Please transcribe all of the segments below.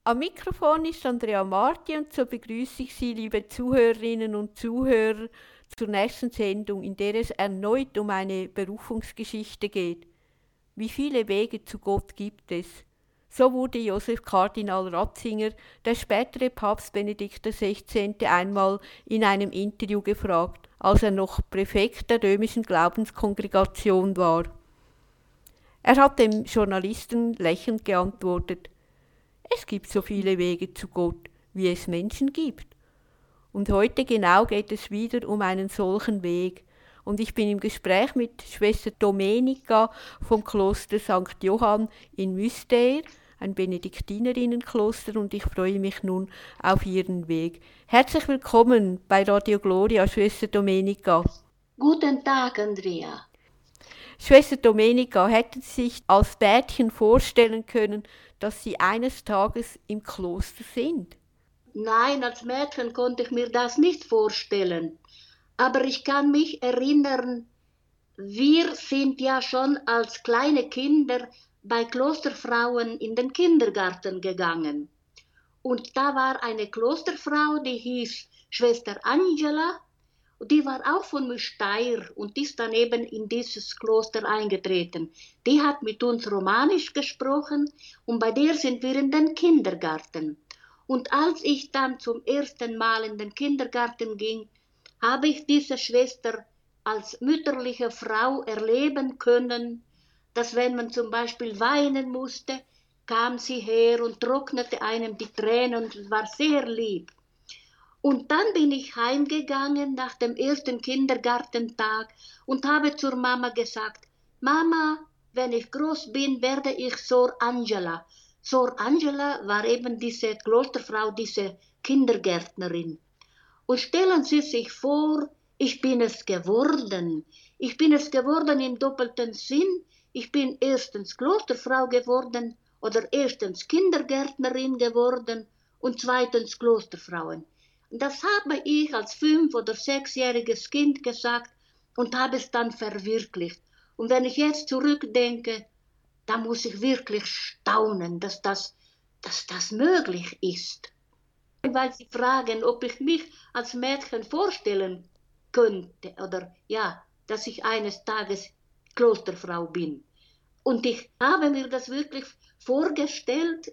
Am Mikrofon ist Andrea Marti und so begrüße ich Sie, liebe Zuhörerinnen und Zuhörer, zur nächsten Sendung, in der es erneut um eine Berufungsgeschichte geht. Wie viele Wege zu Gott gibt es? So wurde Josef Kardinal Ratzinger, der spätere Papst Benedikt XVI., einmal in einem Interview gefragt, als er noch Präfekt der römischen Glaubenskongregation war. Er hat dem Journalisten lächelnd geantwortet: Es gibt so viele Wege zu Gott, wie es Menschen gibt. Und heute genau geht es wieder um einen solchen Weg. Und ich bin im Gespräch mit Schwester Domenica vom Kloster St. Johann in Müstair, ein Benediktinerinnenkloster, und ich freue mich nun auf Ihren Weg. Herzlich willkommen bei Radio Gloria, Schwester Domenica. Guten Tag, Andrea. Schwester Domenica, hätten Sie sich als Mädchen vorstellen können, dass Sie eines Tages im Kloster sind? Nein, als Mädchen konnte ich mir das nicht vorstellen. Aber ich kann mich erinnern, wir sind ja schon als kleine Kinder bei Klosterfrauen in den Kindergarten gegangen. Und da war eine Klosterfrau, die hieß Schwester Angela. Die war auch von Müstair und ist dann eben in dieses Kloster eingetreten. Die hat mit uns Romanisch gesprochen und bei der sind wir in den Kindergarten. Und als ich dann zum ersten Mal in den Kindergarten ging, habe ich diese Schwester als mütterliche Frau erleben können, dass wenn man zum Beispiel weinen musste, kam sie her und trocknete einem die Tränen und war sehr lieb. Und dann bin ich heimgegangen nach dem ersten Kindergartentag und habe zur Mama gesagt: Mama, wenn ich groß bin, werde ich Sor Angela. Sor Angela war eben diese Klosterfrau, diese Kindergärtnerin. Und stellen Sie sich vor, ich bin es geworden. Ich bin es geworden im doppelten Sinn. Ich bin erstens Klosterfrau geworden oder erstens Kindergärtnerin geworden und zweitens Klosterfrauen. Das habe ich als 5- oder 6-jähriges Kind gesagt und habe es dann verwirklicht. Und wenn ich jetzt zurückdenke, da muss ich wirklich staunen, dass das möglich ist. Weil Sie fragen, ob ich mich als Mädchen vorstellen könnte oder ja, dass ich eines Tages Klosterfrau bin. Und ich habe mir das wirklich vorgestellt,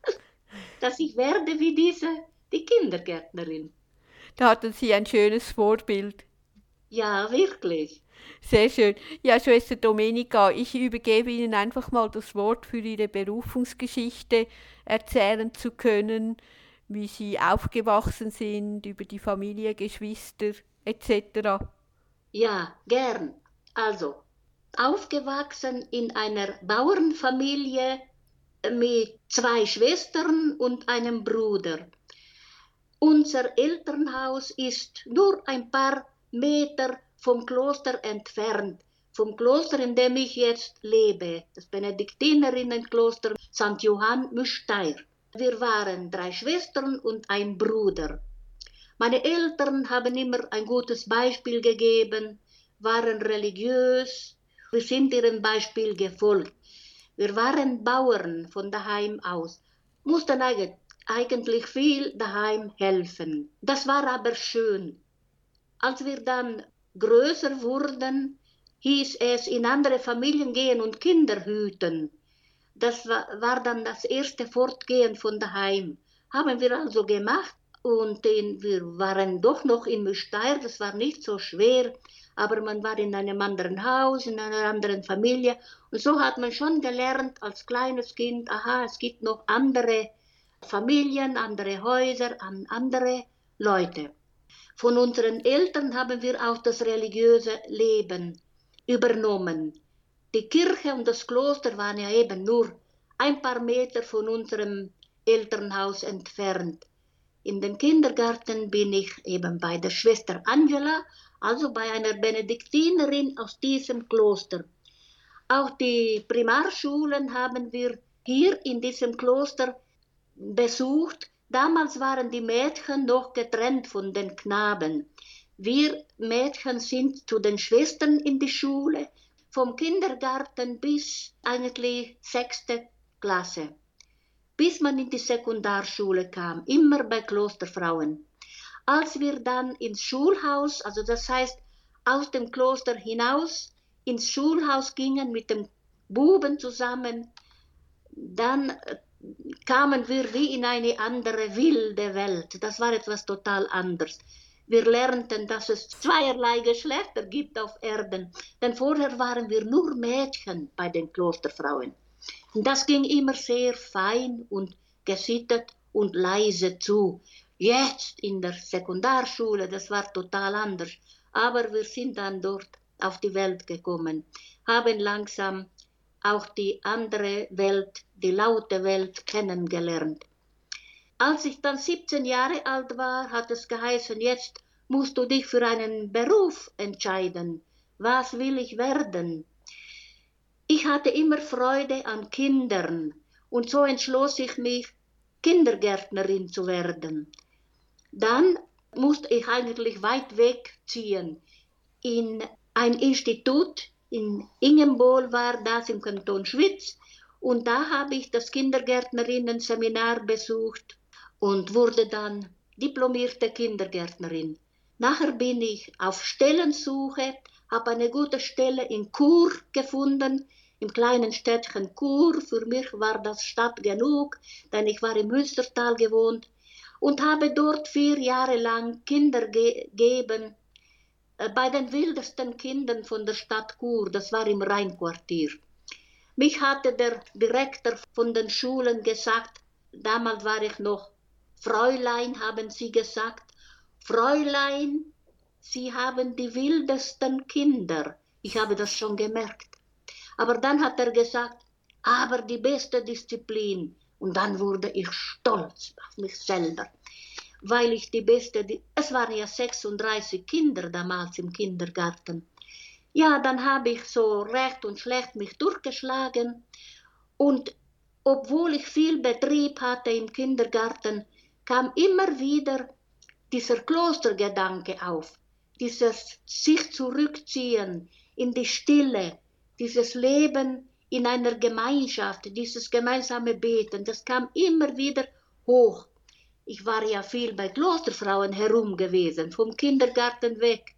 dass ich werde wie die Kindergärtnerin. Da hatten Sie ein schönes Vorbild. Ja, wirklich. Sehr schön. Ja, Schwester Domenica, ich übergebe Ihnen einfach mal das Wort für Ihre Berufungsgeschichte erzählen zu können, wie Sie aufgewachsen sind, über die Familie, Geschwister etc. Ja, gern. Also, aufgewachsen in einer Bauernfamilie mit 2 Schwestern und einem Bruder. Unser Elternhaus ist nur ein paar Meter vom Kloster entfernt, vom Kloster, in dem ich jetzt lebe, das Benediktinerinnenkloster St. Johann Müstair. Wir waren 3 Schwestern und ein Bruder. Meine Eltern haben immer ein gutes Beispiel gegeben, waren religiös, wir sind ihrem Beispiel gefolgt. Wir waren Bauern von daheim aus, mussten eigentlich viel daheim helfen. Das war aber schön. Als wir dann größer wurden, hieß es in andere Familien gehen und Kinder hüten. Das war dann das erste Fortgehen von daheim. Haben wir also gemacht und wir waren doch noch in Müstair, das war nicht so schwer, aber man war in einem anderen Haus, in einer anderen Familie und so hat man schon gelernt als kleines Kind, aha, es gibt noch andere Familien, andere Häuser, andere Leute. Von unseren Eltern haben wir auch das religiöse Leben übernommen. Die Kirche und das Kloster waren ja eben nur ein paar Meter von unserem Elternhaus entfernt. In den Kindergarten bin ich eben bei der Schwester Angela, also bei einer Benediktinerin aus diesem Kloster. Auch die Primarschulen haben wir hier in diesem Kloster besucht. Damals waren die Mädchen noch getrennt von den Knaben. Wir Mädchen sind zu den Schwestern in die Schule, vom Kindergarten bis eigentlich 6. Klasse. bis man in die Sekundarschule kam, immer bei Klosterfrauen. Als wir dann ins Schulhaus, also das heißt aus dem Kloster hinaus, ins Schulhaus gingen mit dem Buben zusammen, dann kamen wir wie in eine andere wilde Welt. Das war etwas total anderes. Wir lernten, dass es zweierlei Geschlechter gibt auf Erden, denn vorher waren wir nur Mädchen bei den Klosterfrauen. Und das ging immer sehr fein und gesittet und leise zu. Jetzt in der Sekundarschule, das war total anders. Aber wir sind dann dort auf die Welt gekommen, haben langsam auch die andere Welt, die laute Welt kennengelernt. Als ich dann 17 Jahre alt war, hat es geheißen, jetzt musst du dich für einen Beruf entscheiden. Was will ich werden? Ich hatte immer Freude an Kindern und so entschloss ich mich, Kindergärtnerin zu werden. Dann musste ich eigentlich weit wegziehen in ein Institut, in Ingenbohl war das im Kanton Schwyz, und da habe ich das Kindergärtnerinnen-Seminar besucht und wurde dann diplomierte Kindergärtnerin. Nachher bin ich auf Stellensuche, habe eine gute Stelle in Chur gefunden, im kleinen Städtchen Chur. Für mich war das Stadt genug, denn ich war im Münstertal gewohnt und habe dort 4 Jahre lang Kinder gegeben, bei den wildesten Kindern von der Stadt Chur, das war im Rheinquartier. Mich hatte der Direktor von den Schulen gesagt, damals war ich noch Fräulein, haben sie gesagt, Fräulein, Sie haben die wildesten Kinder. Ich habe das schon gemerkt. Aber dann hat er gesagt, aber die beste Disziplin. Und dann wurde ich stolz auf mich selber, weil ich es waren ja 36 Kinder damals im Kindergarten. Ja, dann habe ich so recht und schlecht mich durchgeschlagen. Und obwohl ich viel Betrieb hatte im Kindergarten, kam immer wieder dieser Klostergedanke auf. Dieses sich zurückziehen in die Stille, dieses Leben in einer Gemeinschaft, dieses gemeinsame Beten, das kam immer wieder hoch. Ich war ja viel bei Klosterfrauen herum gewesen, vom Kindergarten weg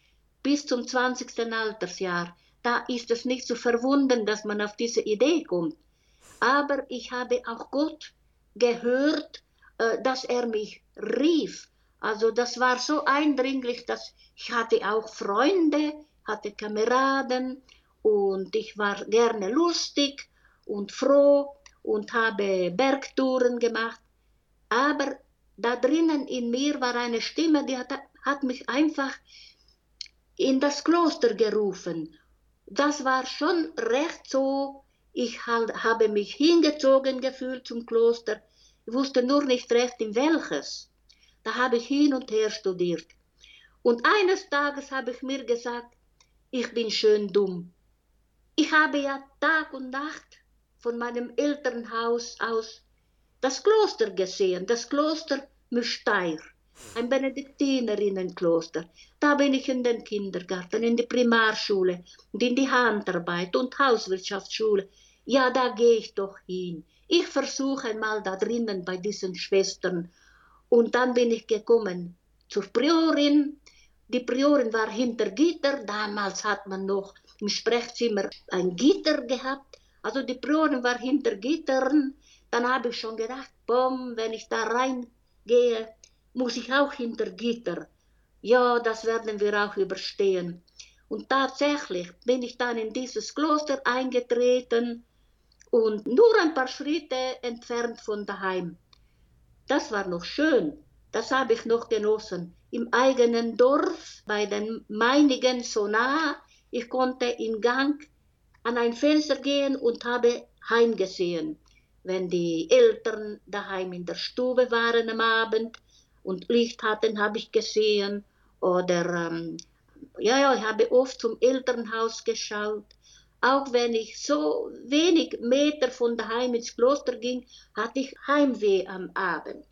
bis zum 20. Altersjahr. Da ist es nicht zu verwundern, dass man auf diese Idee kommt. Aber ich habe auch Gott gehört, dass er mich rief. Also das war so eindringlich, dass ich hatte auch Freunde, hatte Kameraden und ich war gerne lustig und froh und habe Bergtouren gemacht. Aber da drinnen in mir war eine Stimme, die hat mich einfach in das Kloster gerufen. Das war schon recht so, ich habe mich hingezogen gefühlt zum Kloster, ich wusste nur nicht recht in welches. Da habe ich hin und her studiert. Und eines Tages habe ich mir gesagt, ich bin schön dumm. Ich habe ja Tag und Nacht von meinem Elternhaus aus das Kloster gesehen, das Kloster Müstair, ein Benediktinerinnenkloster. Da bin ich in den Kindergarten, in die Primarschule und in die Handarbeit und Hauswirtschaftsschule. Ja, da gehe ich doch hin. Ich versuche mal da drinnen bei diesen Schwestern. Und dann bin ich gekommen zur Priorin. Die Priorin war hinter Gitter. Damals hat man noch im Sprechzimmer ein Gitter gehabt. Also die Priorin war hinter Gittern. Dann habe ich schon gedacht, wenn ich da reingehe, muss ich auch hinter Gitter. Ja, das werden wir auch überstehen. Und tatsächlich bin ich dann in dieses Kloster eingetreten und nur ein paar Schritte entfernt von daheim. Das war noch schön, das habe ich noch genossen. Im eigenen Dorf, bei den meinigen so nah, ich konnte im Gang an ein Fenster gehen und habe heimgesehen. Wenn die Eltern daheim in der Stube waren am Abend und Licht hatten, habe ich gesehen. Oder ich habe oft zum Elternhaus geschaut. Auch wenn ich so wenig Meter von daheim ins Kloster ging, hatte ich Heimweh am Abend.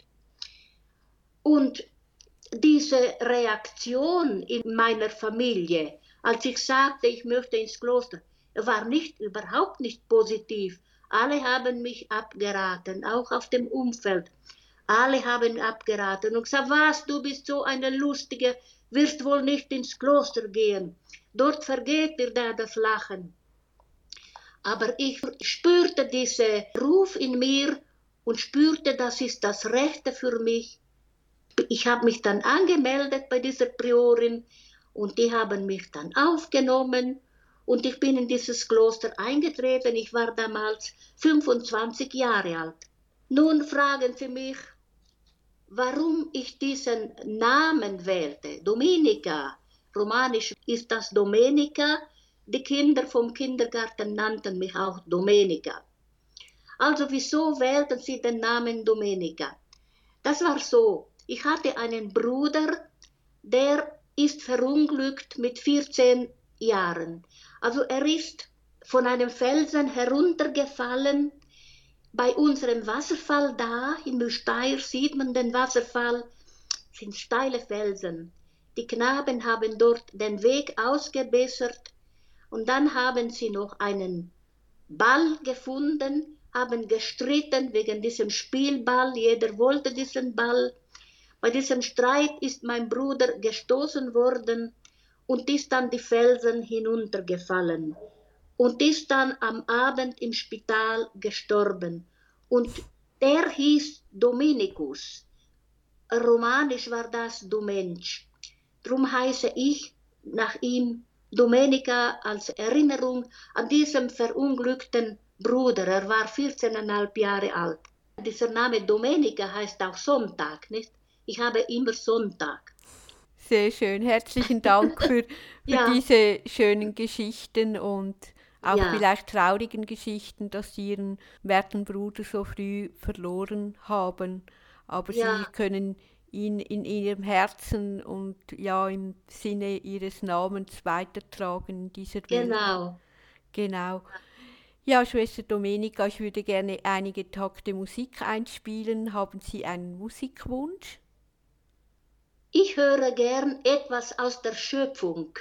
Und diese Reaktion in meiner Familie, als ich sagte, ich möchte ins Kloster, war überhaupt nicht positiv. Alle haben mich abgeraten, auch auf dem Umfeld. Alle haben abgeraten und gesagt, was, du bist so eine Lustige, wirst wohl nicht ins Kloster gehen. Dort vergeht dir da das Lachen. Aber ich spürte diesen Ruf in mir und spürte, das ist das Rechte für mich. Ich habe mich dann angemeldet bei dieser Priorin und die haben mich dann aufgenommen und ich bin in dieses Kloster eingetreten. Ich war damals 25 Jahre alt. Nun fragen Sie mich, warum ich diesen Namen wählte. Domenica, romanisch ist das Domenica. Die Kinder vom Kindergarten nannten mich auch Domenica. Also wieso wählten sie den Namen Domenica? Das war so, ich hatte einen Bruder, der ist verunglückt mit 14 Jahren. Also er ist von einem Felsen heruntergefallen. Bei unserem Wasserfall da, in Müsteier sieht man den Wasserfall, sind steile Felsen. Die Knaben haben dort den Weg ausgebessert und dann haben sie noch einen Ball gefunden, haben gestritten wegen diesem Spielball, jeder wollte diesen Ball. Bei diesem Streit ist mein Bruder gestoßen worden und ist dann die Felsen hinuntergefallen und ist dann am Abend im Spital gestorben. Und der hieß Dominikus. Romanisch war das Du Mensch. Drum heiße ich nach ihm Domenica als Erinnerung an diesen verunglückten Bruder. Er war 14,5 Jahre alt. Dieser Name Domenica heißt auch Sonntag, nicht? Ich habe immer Sonntag. Sehr schön. Herzlichen Dank für Ja, diese schönen Geschichten und auch ja, vielleicht traurigen Geschichten, dass Sie Ihren werten Bruder so früh verloren haben. Aber Sie ja, können ihn in Ihrem Herzen und ja im Sinne Ihres Namens weitertragen in dieser Welt. genau. Genau. Ja, Schwester Domenica, ich würde gerne einige Takte Musik einspielen. Haben Sie einen Musikwunsch? Ich höre gern etwas aus der Schöpfung.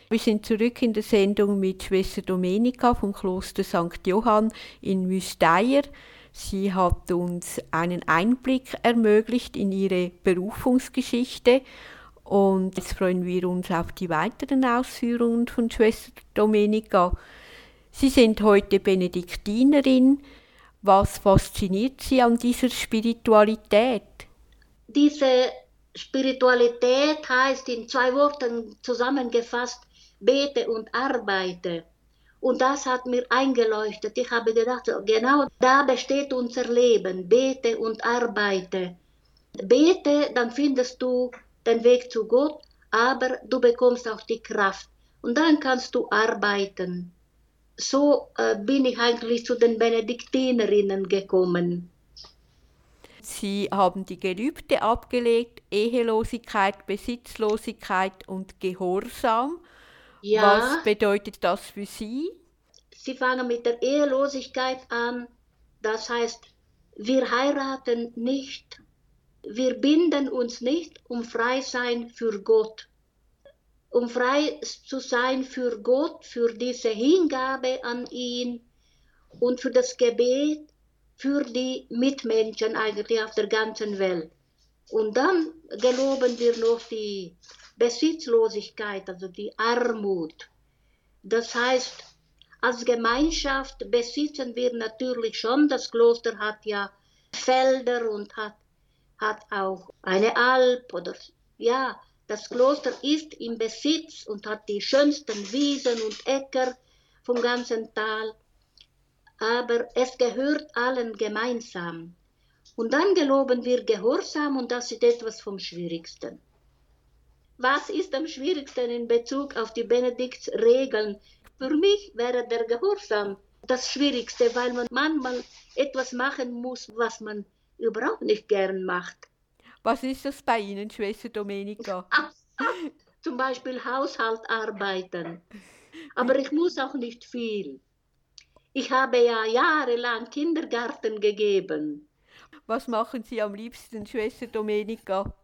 Wir sind zurück in der Sendung mit Schwester Domenica vom Kloster St. Johann in Müsteier. Sie hat uns einen Einblick ermöglicht in ihre Berufungsgeschichte und jetzt freuen wir uns auf die weiteren Ausführungen von Schwester Domenica. Sie sind heute Benediktinerin. Was fasziniert Sie an dieser Spiritualität? Diese Spiritualität heißt in 2 Worten zusammengefasst, bete und arbeite. Und das hat mir eingeleuchtet. Ich habe gedacht, genau da besteht unser Leben, bete und arbeite. Bete, dann findest du den Weg zu Gott, aber du bekommst auch die Kraft. Und dann kannst du arbeiten. So bin ich eigentlich zu den Benediktinerinnen gekommen. Sie haben die Gelübde abgelegt, Ehelosigkeit, Besitzlosigkeit und Gehorsam. Ja, Was bedeutet das für Sie? Sie fangen mit der Ehelosigkeit an. Das heißt, wir heiraten nicht, wir binden uns nicht, um frei sein für Gott. Um frei zu sein für Gott, für diese Hingabe an ihn und für das Gebet, für die Mitmenschen eigentlich auf der ganzen Welt. Und dann geloben wir noch die Besitzlosigkeit, also die Armut. Das heißt, als Gemeinschaft besitzen wir natürlich schon, das Kloster hat ja Felder und hat auch eine Alp oder ja, das Kloster ist im Besitz und hat die schönsten Wiesen und Äcker vom ganzen Tal, aber es gehört allen gemeinsam. Und dann geloben wir Gehorsam und das ist etwas vom Schwierigsten. Was ist am schwierigsten in Bezug auf die Benediktsregeln? Für mich wäre der Gehorsam das Schwierigste, weil man manchmal etwas machen muss, was man überhaupt nicht gern macht. Was ist das bei Ihnen, Schwester Domenica? Zum Beispiel Haushaltarbeiten. Aber ich muss auch nicht viel. Ich habe ja jahrelang Kindergarten gegeben. Was machen Sie am liebsten, Schwester Domenica?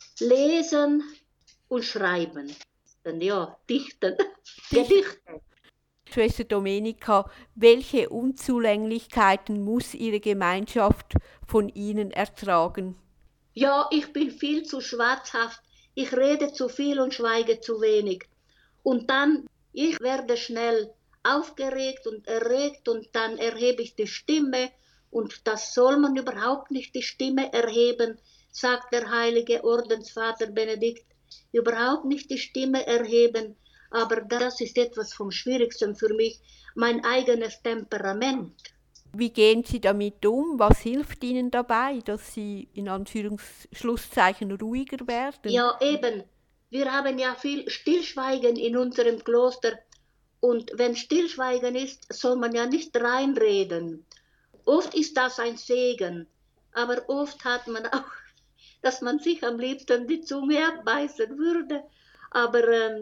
Lesen und schreiben. Ja, dichten. Gedichte. Schwester Domenica, welche Unzulänglichkeiten muss Ihre Gemeinschaft von Ihnen ertragen? Ja, ich bin viel zu schwarzhaft. Ich rede zu viel und schweige zu wenig. Und dann, ich werde schnell aufgeregt und erregt und dann erhebe ich die Stimme. Und das soll man überhaupt nicht die Stimme erheben, sagt der heilige Ordensvater Benedikt. Überhaupt nicht die Stimme erheben. Aber das ist etwas vom Schwierigsten für mich, mein eigenes Temperament. Wie gehen Sie damit um? Was hilft Ihnen dabei, dass Sie in Anführungsschlusszeichen ruhiger werden? Ja, eben. Wir haben ja viel Stillschweigen in unserem Kloster. Und wenn Stillschweigen ist, soll man ja nicht reinreden. Oft ist das ein Segen, aber oft hat man auch, dass man sich am liebsten die Zunge abbeißen würde. Aber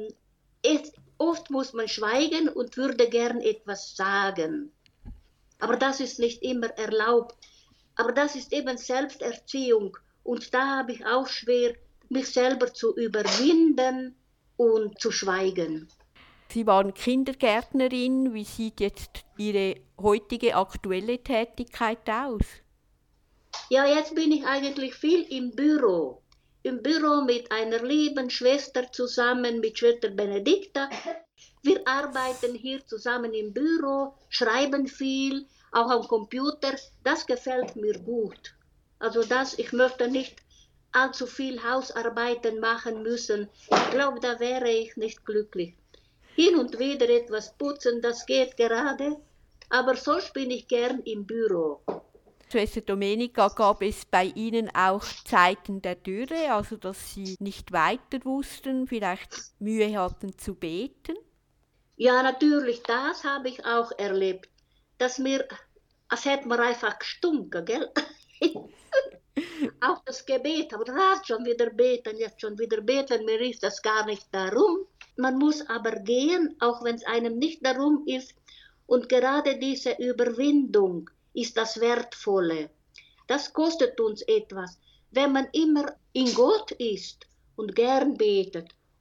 oft muss man schweigen und würde gern etwas sagen. Aber das ist nicht immer erlaubt. Aber das ist eben Selbsterziehung. Und da habe ich auch schwer, mich selber zu überwinden und zu schweigen. Sie waren Kindergärtnerin. Wie sieht jetzt Ihre heutige aktuelle Tätigkeit aus? Ja, jetzt bin ich eigentlich viel im Büro. Im Büro mit einer lieben Schwester zusammen, mit Schwester Benedikta. Wir arbeiten hier zusammen im Büro, schreiben viel, auch am Computer. Das gefällt mir gut. Also ich möchte nicht allzu viel Hausarbeiten machen müssen. Ich glaube, da wäre ich nicht glücklich. Hin und wieder etwas putzen, das geht gerade, aber sonst bin ich gern im Büro. Schwester Domenica, gab es bei Ihnen auch Zeiten der Dürre, also dass Sie nicht weiter wussten, vielleicht Mühe hatten zu beten? Ja, natürlich, das habe ich auch erlebt, dass als hätte man einfach gestunken, gell? Auch das Gebet, aber jetzt schon wieder beten, mir ist das gar nicht darum. Man muss aber gehen, auch wenn es einem nicht darum ist. Und gerade diese Überwindung ist das Wertvolle. Das kostet uns etwas. Wenn man immer in Gott ist und gern betet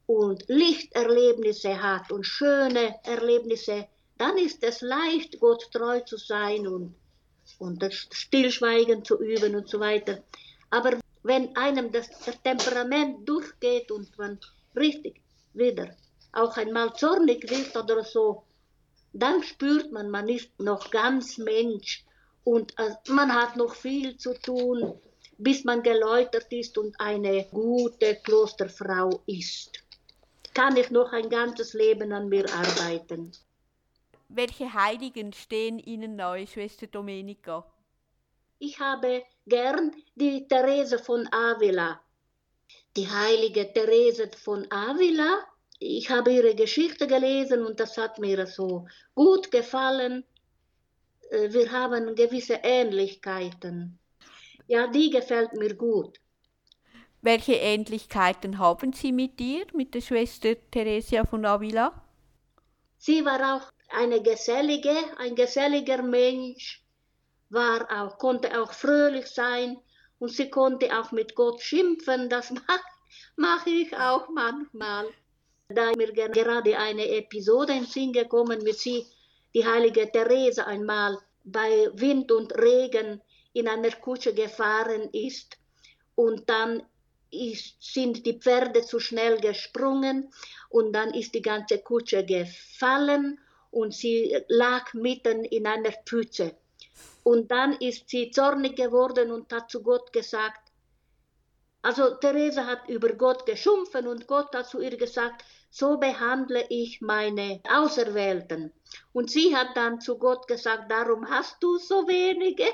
und Lichterlebnisse hat und schöne Erlebnisse, dann ist es leicht, Gott treu zu sein und das Stillschweigen zu üben und so weiter. Aber wenn einem das Temperament durchgeht und man richtig wieder auch einmal zornig wird oder so, dann spürt man, man ist noch ganz Mensch und man hat noch viel zu tun, bis man geläutert ist und eine gute Klosterfrau ist. Kann ich noch ein ganzes Leben an mir arbeiten. Welche Heiligen stehen Ihnen nahe, Schwester Domenica? Ich habe gern die Therese von Avila. Die heilige Therese von Avila. Ich habe ihre Geschichte gelesen und das hat mir so gut gefallen. Wir haben gewisse Ähnlichkeiten. Ja, die gefällt mir gut. Welche Ähnlichkeiten haben Sie mit ihr, mit der Schwester Theresia von Avila? Sie war auch ein geselliger Mensch, konnte auch fröhlich sein und sie konnte auch mit Gott schimpfen. Das mache ich auch manchmal. Da ist mir gerade eine Episode in den Sinn gekommen, wie sie, die heilige Therese, einmal bei Wind und Regen in einer Kutsche gefahren ist und dann sind die Pferde zu schnell gesprungen und dann ist die ganze Kutsche gefallen und sie lag mitten in einer Pfütze. Und dann ist sie zornig geworden und hat zu Gott gesagt, also Therese hat über Gott geschumpfen und Gott hat zu ihr gesagt, so behandle ich meine Auserwählten. Und sie hat dann zu Gott gesagt, darum hast du so wenige.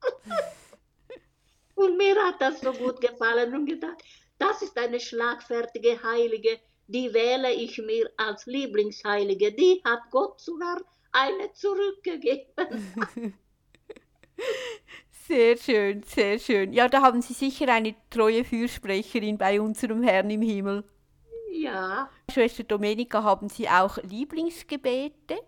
Und mir hat das so gut gefallen und gedacht, das ist eine schlagfertige Heilige, die wähle ich mir als Lieblingsheilige. Die hat Gott sogar eine zurückgegeben. Sehr schön, sehr schön. Ja, da haben Sie sicher eine treue Fürsprecherin bei unserem Herrn im Himmel. Ja. Schwester Domenica, haben Sie auch Lieblingsgebete?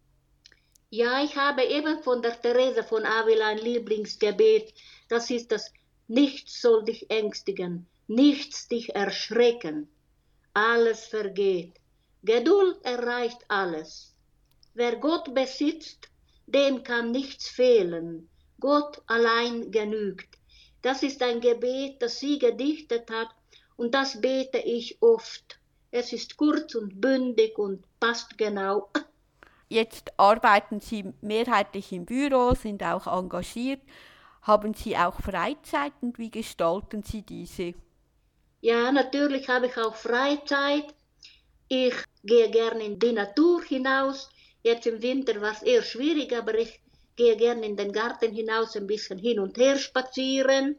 Ja, ich habe eben von der Therese von Avila ein Lieblingsgebet. Das ist das: Nichts soll dich ängstigen, nichts dich erschrecken. Alles vergeht. Geduld erreicht alles. Wer Gott besitzt, dem kann nichts fehlen. Gott allein genügt. Das ist ein Gebet, das sie gedichtet hat, und das bete ich oft. Es ist kurz und bündig und passt genau. Jetzt arbeiten Sie mehrheitlich im Büro, sind auch engagiert. Haben Sie auch Freizeit und wie gestalten Sie diese? Ja, natürlich habe ich auch Freizeit. Ich gehe gerne in die Natur hinaus. Jetzt im Winter war es eher schwierig, aber ich gehe gerne in den Garten hinaus, ein bisschen hin und her spazieren.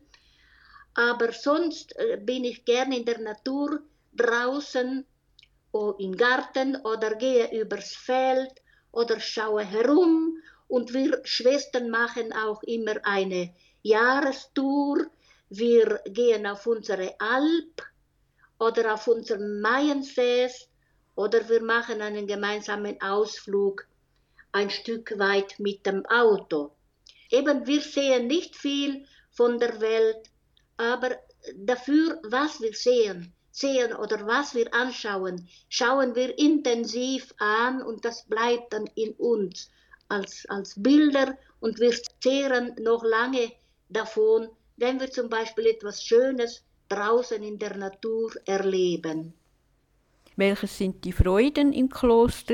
Aber sonst bin ich gerne in der Natur draußen, im Garten oder gehe übers Feld oder schaue herum. Und wir Schwestern machen auch immer eine Jahrestour. Wir gehen auf unsere Alp oder auf unseren Maienfest oder wir machen einen gemeinsamen Ausflug ein Stück weit mit dem Auto. Eben, wir sehen nicht viel von der Welt, aber dafür, was wir sehen oder was wir anschauen, schauen wir intensiv an und das bleibt dann in uns als Bilder und wir zehren noch lange davon, wenn wir zum Beispiel etwas Schönes draußen in der Natur erleben. Welche sind die Freuden im Kloster?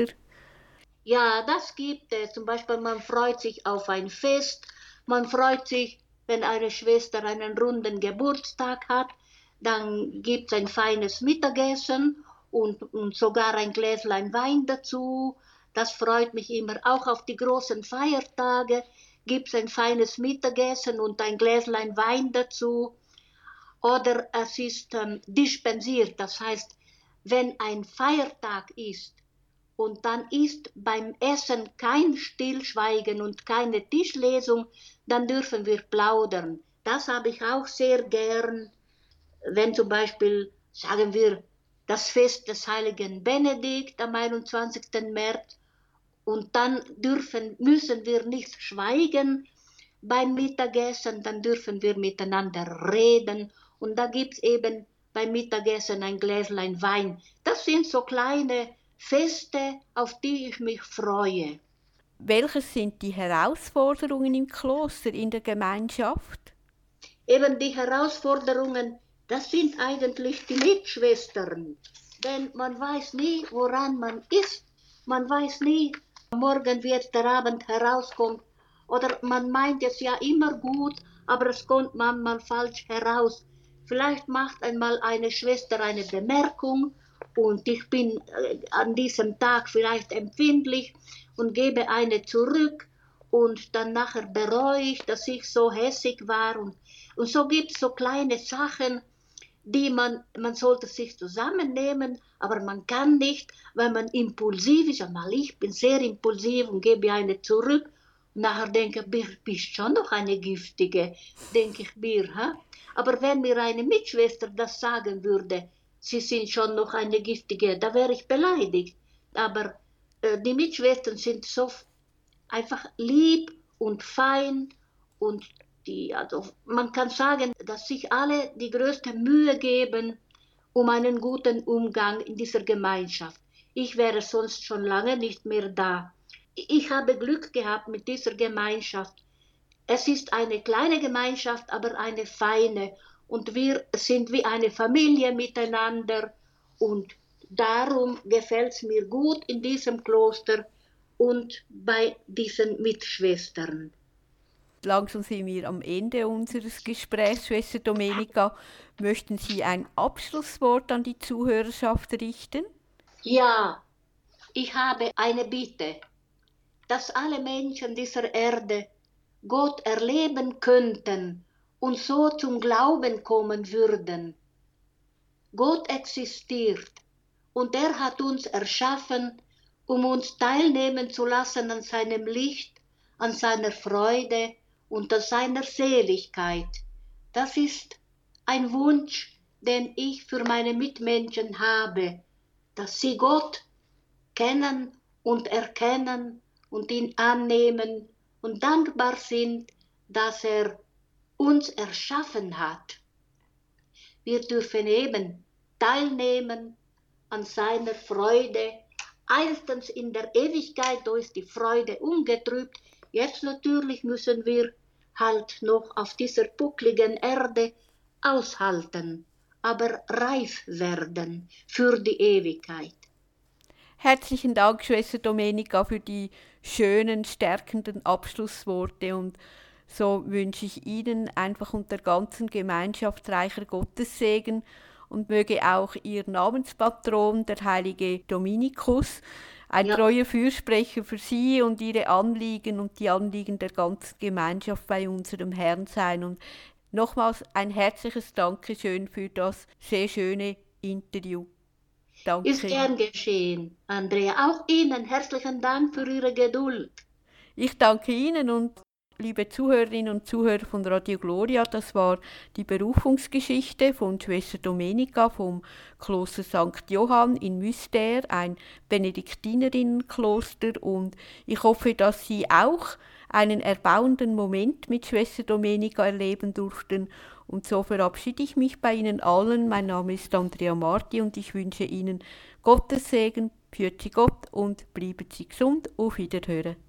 Ja, das gibt es. Zum Beispiel, man freut sich auf ein Fest, man freut sich, wenn eine Schwester einen runden Geburtstag hat, dann gibt es ein feines Mittagessen und sogar ein Gläslein Wein dazu. Das freut mich immer. Auch auf die großen Feiertage gibt es ein feines Mittagessen und ein Gläslein Wein dazu. Oder es ist dispensiert, das heißt, wenn ein Feiertag ist, und dann ist beim Essen kein Stillschweigen und keine Tischlesung, dann dürfen wir plaudern. Das habe ich auch sehr gern, wenn zum Beispiel, sagen wir, das Fest des heiligen Benedikt am 21. März und dann müssen wir nicht schweigen beim Mittagessen, dann dürfen wir miteinander reden und da gibt es eben beim Mittagessen ein Gläslein Wein. Das sind so kleine Feste, auf die ich mich freue. Welches sind die Herausforderungen im Kloster, in der Gemeinschaft? Eben die Herausforderungen, das sind eigentlich die Mitschwestern. Denn man weiß nie, woran man ist. Man weiß nie, morgen wird der Abend herauskommt. Oder man meint es ja immer gut, aber es kommt manchmal falsch heraus. Vielleicht macht einmal eine Schwester eine Bemerkung und ich bin an diesem Tag vielleicht empfindlich und gebe eine zurück und dann nachher bereue ich, dass ich so hässig war. Und so gibt es so kleine Sachen, die man sollte sich zusammennehmen, aber man kann nicht, weil man impulsiv ist. Einmal ich bin sehr impulsiv und gebe eine zurück. Und nachher denke ich, bist schon noch eine Giftige, denke ich mir. Ha? Aber wenn mir eine Mitschwester das sagen würde, sie sind schon noch eine Giftige, da wäre ich beleidigt. Aber die Mitschwestern sind so einfach lieb und fein und also man kann sagen, dass sich alle die größte Mühe geben, um einen guten Umgang in dieser Gemeinschaft. Ich wäre sonst schon lange nicht mehr da. Ich habe Glück gehabt mit dieser Gemeinschaft. Es ist eine kleine Gemeinschaft, aber eine feine. Und wir sind wie eine Familie miteinander. Und darum gefällt es mir gut in diesem Kloster und bei diesen Mitschwestern. Langsam sind wir am Ende unseres Gesprächs, Schwester Domenica. Möchten Sie ein Abschlusswort an die Zuhörerschaft richten? Ja, ich habe eine Bitte, dass alle Menschen dieser Erde Gott erleben könnten und so zum Glauben kommen würden. Gott existiert und er hat uns erschaffen, um uns teilnehmen zu lassen an seinem Licht, an seiner Freude und an seiner Seligkeit. Das ist ein Wunsch, den ich für meine Mitmenschen habe, dass sie Gott kennen und erkennen und ihn annehmen und dankbar sind, dass er uns erschaffen hat. Wir dürfen eben teilnehmen an seiner Freude. Einstens in der Ewigkeit, da ist die Freude ungetrübt. Jetzt natürlich müssen wir halt noch auf dieser buckligen Erde aushalten, aber reif werden für die Ewigkeit. Herzlichen Dank, Schwester Domenica, für die schönen, stärkenden Abschlussworte. Und so wünsche ich Ihnen einfach und der ganzen Gemeinschaft reicher Gottessegen und möge auch Ihr Namenspatron, der heilige Dominikus, ein treuer Fürsprecher für Sie und Ihre Anliegen und die Anliegen der ganzen Gemeinschaft bei unserem Herrn sein. Und nochmals ein herzliches Dankeschön für das sehr schöne Interview. Danke. Ist gern geschehen, Andrea. Auch Ihnen herzlichen Dank für Ihre Geduld. Ich danke Ihnen und liebe Zuhörerinnen und Zuhörer von Radio Gloria, das war die Berufungsgeschichte von Schwester Domenica vom Kloster St. Johann in Müstair, ein Benediktinerinnenkloster, und ich hoffe, dass Sie auch einen erbauenden Moment mit Schwester Domenica erleben durften. Und so verabschiede ich mich bei Ihnen allen. Mein Name ist Andrea Marti und ich wünsche Ihnen Gottes Segen, pfiat Sie Gott und bleiben Sie gesund. Auf Wiederhören.